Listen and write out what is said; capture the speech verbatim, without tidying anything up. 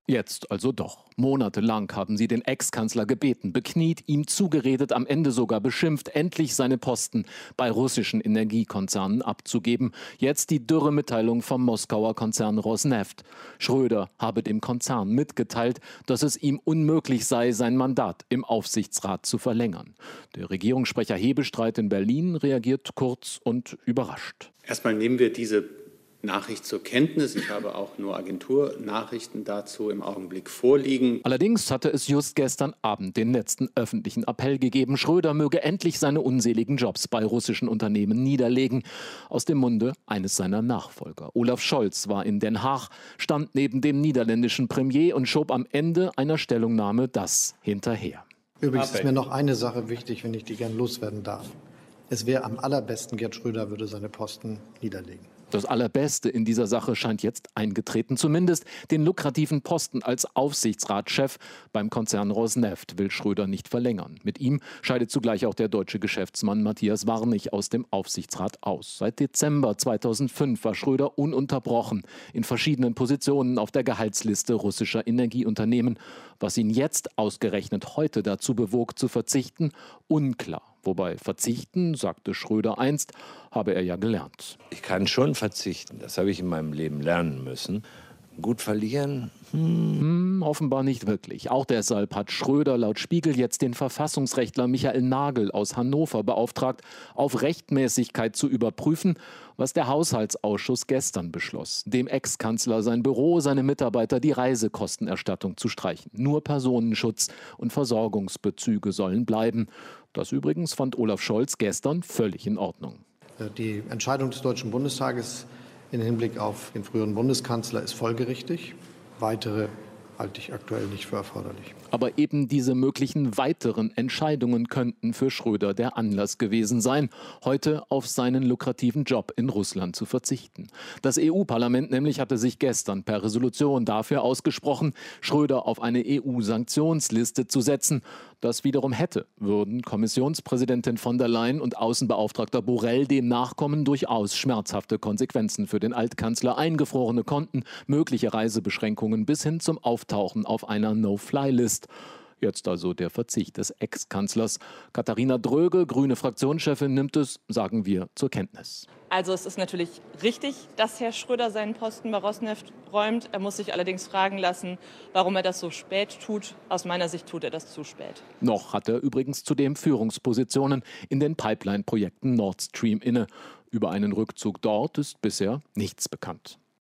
Jetzt also doch. Monatelang haben sie den Ex-Kanzler gebeten, bekniet, ihm zugeredet, am Ende sogar beschimpft, endlich seine Posten bei russischen Energiekonzernen abzugeben. Jetzt die dürre Mitteilung vom Moskauer Konzern Rosneft. Schröder habe dem Konzern mitgeteilt, dass es ihm unmöglich sei, sein Mandat im Aufsichtsrat zu verlängern. Der Regierungssprecher Hebestreit in Berlin reagiert kurz und überrascht. Erstmal nehmen wir diese Nachricht zur Kenntnis. Ich habe auch nur Agenturnachrichten dazu im Augenblick vorliegen. Allerdings hatte es just gestern Abend den letzten öffentlichen Appell gegeben, Schröder möge endlich seine unseligen Jobs bei russischen Unternehmen niederlegen. Aus dem Munde eines seiner Nachfolger. Olaf Scholz war in Den Haag, stand neben dem niederländischen Premier und schob am Ende einer Stellungnahme das hinterher. Übrigens ist mir noch eine Sache wichtig, wenn ich die gern loswerden darf. Es wäre am allerbesten, Gerd Schröder würde seine Posten niederlegen. Das Allerbeste in dieser Sache scheint jetzt eingetreten. Zumindest den lukrativen Posten als Aufsichtsratschef beim Konzern Rosneft will Schröder nicht verlängern. Mit ihm scheidet zugleich auch der deutsche Geschäftsmann Matthias Warnig aus dem Aufsichtsrat aus. Seit Dezember zweitausendfünf war Schröder ununterbrochen in verschiedenen Positionen auf der Gehaltsliste russischer Energieunternehmen. Was ihn jetzt ausgerechnet heute dazu bewog, zu verzichten, unklar. Wobei verzichten, sagte Schröder einst, habe er ja gelernt. Ich kann schon verzichten, das habe ich in meinem Leben lernen müssen. Gut verlieren? Hm. Hm, offenbar nicht wirklich. Auch deshalb hat Schröder laut Spiegel jetzt den Verfassungsrechtler Michael Nagel aus Hannover beauftragt, auf Rechtmäßigkeit zu überprüfen, was der Haushaltsausschuss gestern beschloss. Dem Ex-Kanzler sein Büro, seine Mitarbeiter die Reisekostenerstattung zu streichen. Nur Personenschutz und Versorgungsbezüge sollen bleiben. Das übrigens fand Olaf Scholz gestern völlig in Ordnung. Die Entscheidung des Deutschen Bundestages im Hinblick auf den früheren Bundeskanzler ist folgerichtig. Weitere halte ich aktuell nicht für erforderlich. Aber eben diese möglichen weiteren Entscheidungen könnten für Schröder der Anlass gewesen sein, heute auf seinen lukrativen Job in Russland zu verzichten. Das E U-Parlament nämlich hatte sich gestern per Resolution dafür ausgesprochen, Schröder auf eine E U-Sanktionsliste zu setzen. Das wiederum hätte, würden Kommissionspräsidentin von der Leyen und Außenbeauftragter Borrell dem nachkommen, durchaus schmerzhafte Konsequenzen für den Altkanzler, eingefrorene Konten, mögliche Reisebeschränkungen bis hin zum Auftauchen auf einer No-Fly-List. Jetzt also der Verzicht des Ex-Kanzlers. Katharina Dröge, grüne Fraktionschefin, nimmt es, sagen wir, zur Kenntnis. Also es ist natürlich richtig, dass Herr Schröder seinen Posten bei Rosneft räumt. Er muss sich allerdings fragen lassen, warum er das so spät tut. Aus meiner Sicht tut er das zu spät. Noch hat er übrigens zudem Führungspositionen in den Pipeline-Projekten Nord Stream inne. Über einen Rückzug dort ist bisher nichts bekannt.